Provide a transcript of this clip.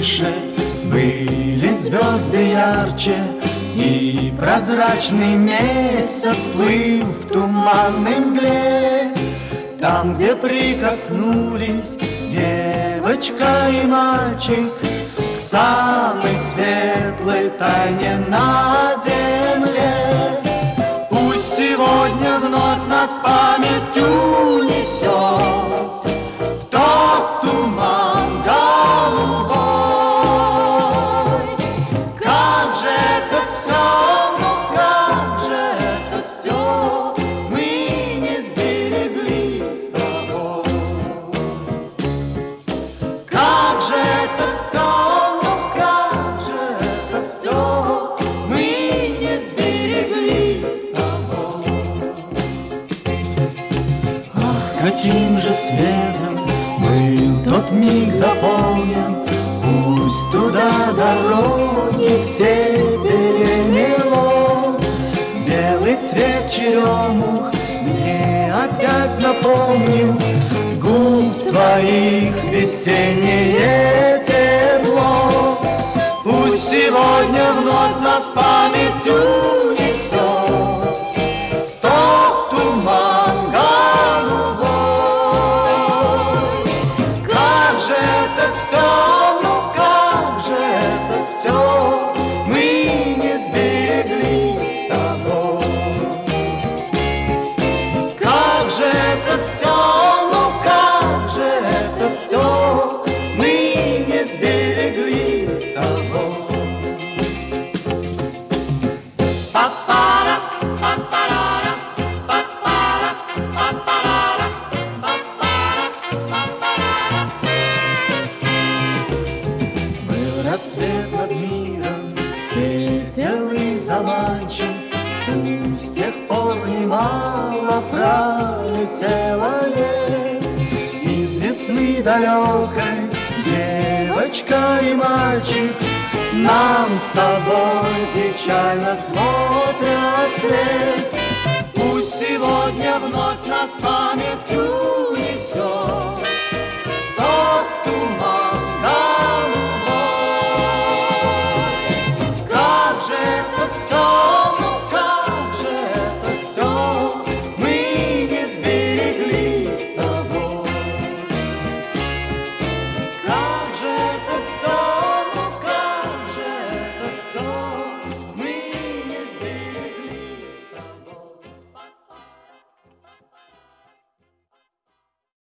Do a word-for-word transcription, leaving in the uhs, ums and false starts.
выше, были звезды ярче, и прозрачный месяц плыл в туманной мгле. Там, где прикоснулись девочка и мальчик к самой светлой тайне на земле. Пусть сегодня вновь нас память унесет в тот туман голубой. Как же это все, ну как же это все мы не сберегли с тобой. Как же это все, ну как же это все мы не сберегли с тобой. Ах, каким же светом был тот миг заполнен, пусть туда дороги все перемело. Белый цвет черемух мне опять напомнил губ твоих весеннее тепло. Пусть сегодня вновь нас память унесет в тот туман голубой. Как же это все, ну как же это все мы не сберегли с тобой. Как же это все, ну как же это все мы не сберегли с тобой. Па-пара, па-парара, па-пара, па-парара, па-пара, па-парара. Был рассвет над миром, светел и заманчив, пусть с тех пор немало пролетело лет. Из весны далекой девочка и мальчик нам с тобой печально смотрят вслед.